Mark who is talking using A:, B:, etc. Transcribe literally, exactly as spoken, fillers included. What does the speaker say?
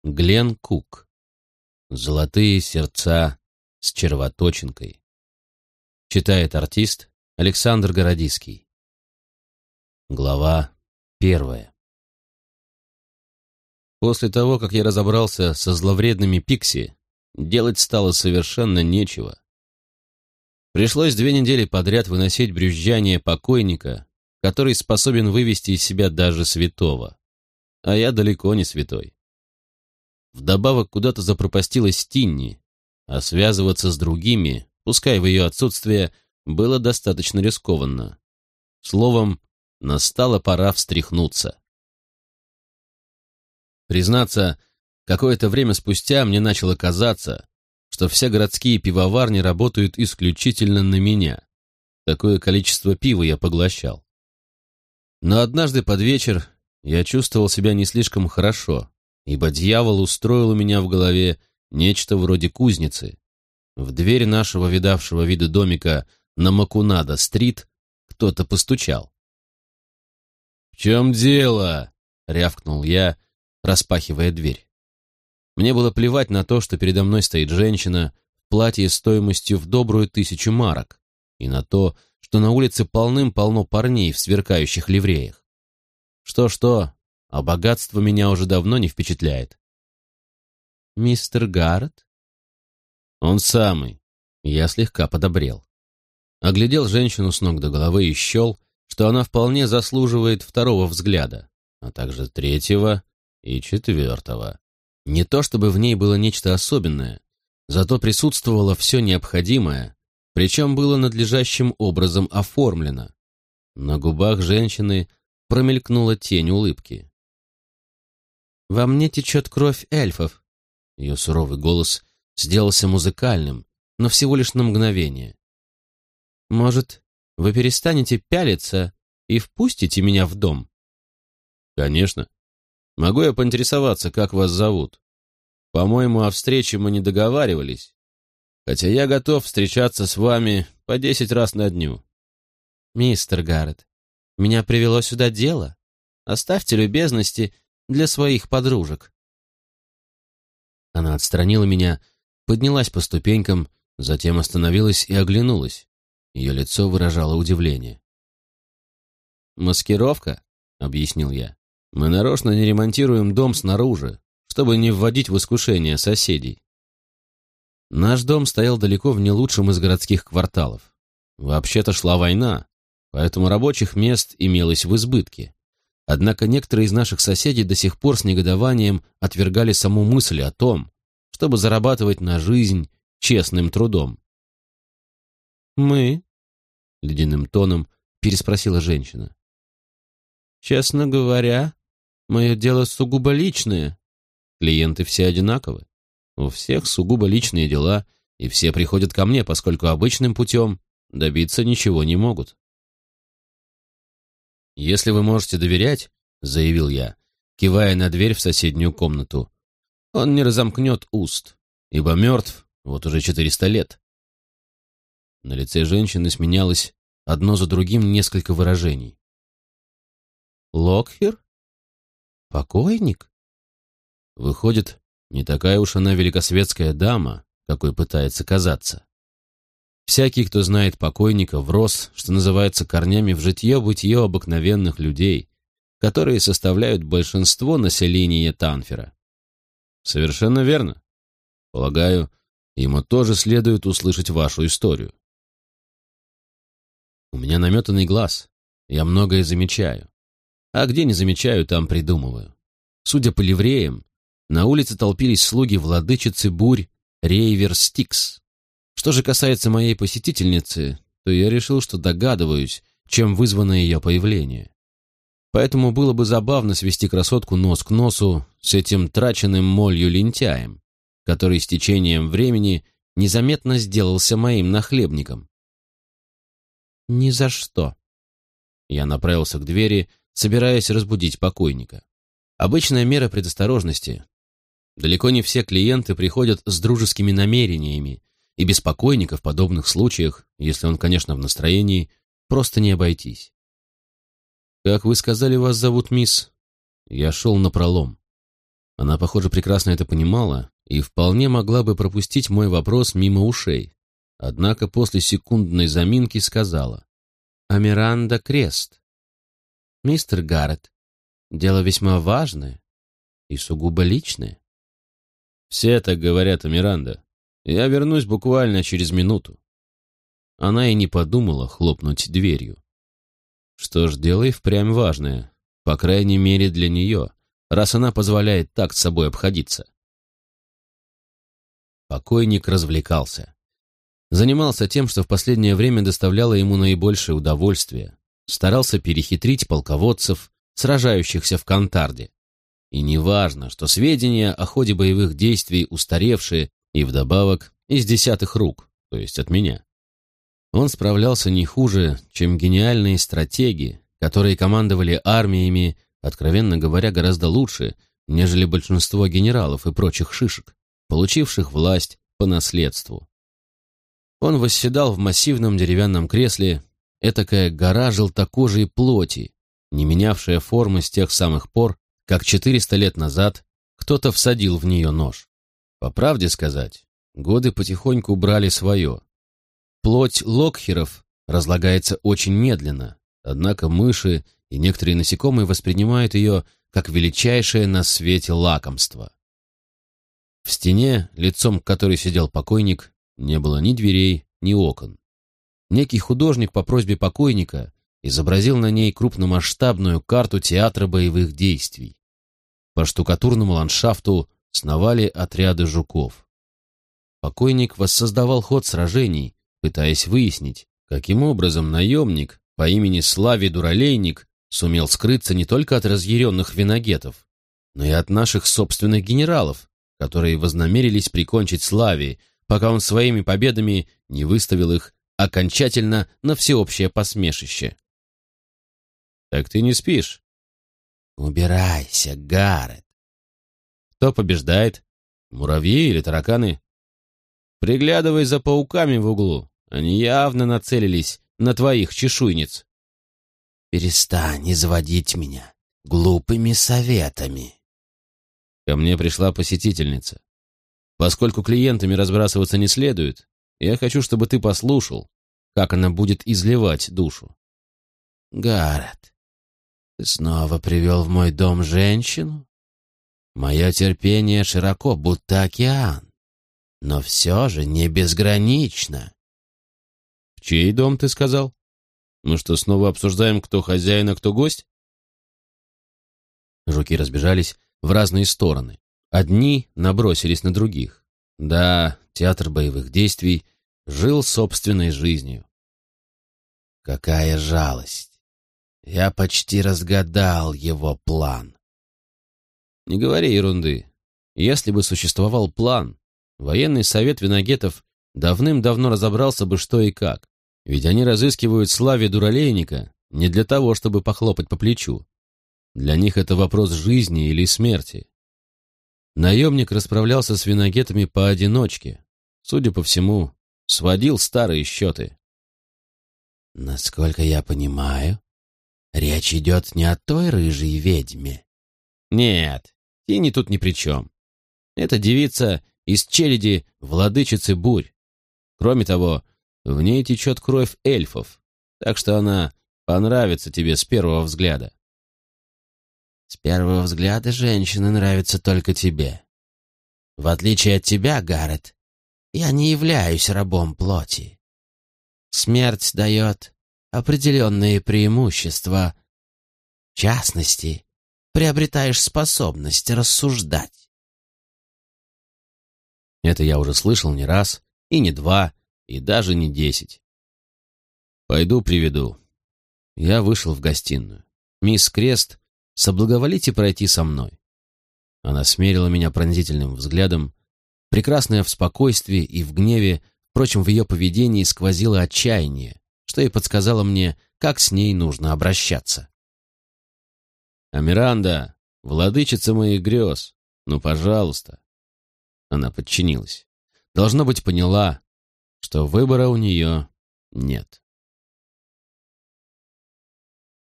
A: Глен Кук. «Золотые сердца с червоточинкой». Читает артист Александр Городиский. Глава первая. После того, как я разобрался со зловредными пикси, делать стало совершенно нечего. Пришлось две недели подряд выносить брюзжание покойника, который способен вывести из себя даже святого. А я далеко не святой. Вдобавок куда-то запропастилась Тинни, а связываться с другими, пускай в ее отсутствие, было достаточно рискованно. Словом, настала пора встряхнуться. Признаться, какое-то время спустя мне начало казаться, что все городские пивоварни работают исключительно на меня. Такое количество пива я поглощал. Но однажды под вечер я чувствовал себя не слишком хорошо, ибо дьявол устроил у меня в голове нечто вроде кузницы. В дверь нашего видавшего виды домика на Макунадо-стрит кто-то постучал. «В чем дело?» — рявкнул я, распахивая дверь. Мне было плевать на то, что передо мной стоит женщина в платье стоимостью в добрую тысячу марок, и на то, что на улице полным-полно парней в сверкающих ливреях. Что-что, а богатство меня уже давно не впечатляет. «Мистер Гаррет?» «Он самый». Я слегка подобрел. Оглядел женщину с ног до головы и счел, что она вполне заслуживает второго взгляда, а также третьего и четвертого. Не то чтобы в ней было нечто особенное, зато присутствовало все необходимое, причем было надлежащим образом оформлено. На губах женщины промелькнула тень улыбки. «Во мне течет кровь эльфов». Ее суровый голос сделался музыкальным, но всего лишь на мгновение. «Может, вы перестанете пялиться и впустите меня в дом?» «Конечно. Могу я поинтересоваться, как вас зовут? По-моему, о встрече мы не договаривались, хотя я готов встречаться с вами по десять раз на дню». «Мистер Гаррет, меня привело сюда дело. Оставьте любезности для своих подружек». Она отстранила меня, поднялась по ступенькам, затем остановилась и оглянулась. Ее лицо выражало удивление. «Маскировка», — объяснил я. «Мы нарочно не ремонтируем дом снаружи, чтобы не вводить в искушение соседей». Наш дом стоял далеко в не лучшем из городских кварталов. Вообще-то шла война, поэтому рабочих мест имелось в избытке. Однако некоторые из наших соседей до сих пор с негодованием отвергали саму мысль о том, чтобы зарабатывать на жизнь честным трудом. «Мы?» — ледяным тоном переспросила женщина. «Честно говоря, мое дело сугубо личное. Клиенты все одинаковы. У всех сугубо личные дела, и все приходят ко мне, поскольку обычным путем добиться ничего не могут». «Если вы можете доверять, — заявил я, кивая на дверь в соседнюю комнату, — он не разомкнет уст, ибо мертв вот уже четыреста лет». На лице женщины сменялось одно за другим несколько выражений. «Локхир? Покойник?» Выходит, не такая уж она великосветская дама, какой пытается казаться. Всякий, кто знает покойника, врос, что называется, корнями в житье-бытие обыкновенных людей, которые составляют большинство населения Танфера. Совершенно верно. Полагаю, ему тоже следует услышать вашу историю. У меня наметанный глаз, я многое замечаю. А где не замечаю, там придумываю. Судя по ливреям, на улице толпились слуги владычицы бурь Рейвер Стикс. Что же касается моей посетительницы, то я решил, что догадываюсь, чем вызвано ее появление. Поэтому было бы забавно свести красотку нос к носу с этим траченным молью лентяем, который с течением времени незаметно сделался моим нахлебником. «Ни за что». Я направился к двери, собираясь разбудить покойника. Обычная мера предосторожности. Далеко не все клиенты приходят с дружескими намерениями, и без покойника в подобных случаях, если он, конечно, в настроении, просто не обойтись. «Как вы сказали, вас зовут мисс?» Я шел напролом. Она, похоже, прекрасно это понимала и вполне могла бы пропустить мой вопрос мимо ушей. Однако после секундной заминки сказала: «А Миранда Крест. Мистер Гаррет, дело весьма важное и сугубо личное». «Все так говорят о Миранда. Я вернусь буквально через минуту». Она и не подумала хлопнуть дверью. Что ж, дело и впрямь важное, по крайней мере для нее, раз она позволяет так с собой обходиться. Покойник развлекался. Занимался тем, что в последнее время доставляло ему наибольшее удовольствие. Старался перехитрить полководцев, сражающихся в Кантарде. И неважно, что сведения о ходе боевых действий устаревшие и вдобавок из десятых рук, то есть от меня. Он справлялся не хуже, чем гениальные стратеги, которые командовали армиями, откровенно говоря, гораздо лучше, нежели большинство генералов и прочих шишек, получивших власть по наследству. Он восседал в массивном деревянном кресле, этакая гора желтокожей плоти, не менявшая формы с тех самых пор, как четыреста лет назад кто-то всадил в нее нож. По правде сказать, годы потихоньку брали свое. Плоть локхеров разлагается очень медленно, однако мыши и некоторые насекомые воспринимают ее как величайшее на свете лакомство. В стене, лицом к которой сидел покойник, не было ни дверей, ни окон. Некий художник по просьбе покойника изобразил на ней крупномасштабную карту театра боевых действий. По штукатурному ландшафту сновали отряды жуков. Покойник воссоздавал ход сражений, пытаясь выяснить, каким образом наемник по имени Слави Дуралейник сумел скрыться не только от разъяренных виногетов, но и от наших собственных генералов, которые вознамерились прикончить Слави, пока он своими победами не выставил их окончательно на всеобщее посмешище. «Так ты не спишь?» «Убирайся, Гаррет!» «Кто побеждает? Муравьи или тараканы?» «Приглядывай за пауками в углу, они явно нацелились на твоих чешуйниц». «Перестань изводить меня глупыми советами». Ко мне пришла посетительница. Поскольку клиентами разбрасываться не следует, я хочу, чтобы ты послушал, как она будет изливать душу. «Гаррет, ты снова привел в мой дом женщину? Мое терпение широко, будто океан, но все же не безгранично». «В чей дом, ты сказал? Мы что, снова обсуждаем, кто хозяин, а кто гость?» Жуки разбежались в разные стороны. Одни набросились на других. Да, театр боевых действий жил собственной жизнью. Какая жалость! Я почти разгадал его план. Не говори ерунды. Если бы существовал план, военный совет виногетов давным-давно разобрался бы что и как. Ведь они разыскивают Слави Дуралейника не для того, чтобы похлопать по плечу. Для них это вопрос жизни или смерти. Наемник расправлялся с виногетами поодиночке. Судя по всему, сводил старые счеты. «Насколько я понимаю, речь идет не о той рыжей ведьме». «Нет, Тини тут ни при чем. Это девица из челяди владычицы бурь. Кроме того, в ней течет кровь эльфов, так что она понравится тебе с первого взгляда». «С первого взгляда женщины нравятся только тебе. В отличие от тебя, Гаррет, я не являюсь рабом плоти. Смерть дает определенные преимущества. В частности, приобретаешь способность рассуждать». Это я уже слышал не раз, и не два, и даже не десять. «Пойду приведу». Я вышел в гостиную. Мисс Крест, соблаговолите пройти со мной. Она смерила меня пронзительным взглядом, прекрасная в спокойствии и в гневе, впрочем, в ее поведении сквозило отчаяние, что и подсказало мне, как с ней нужно обращаться. «А Миранда, владычица моих грез, ну, пожалуйста». Она подчинилась. Должно быть, поняла, что выбора у нее нет.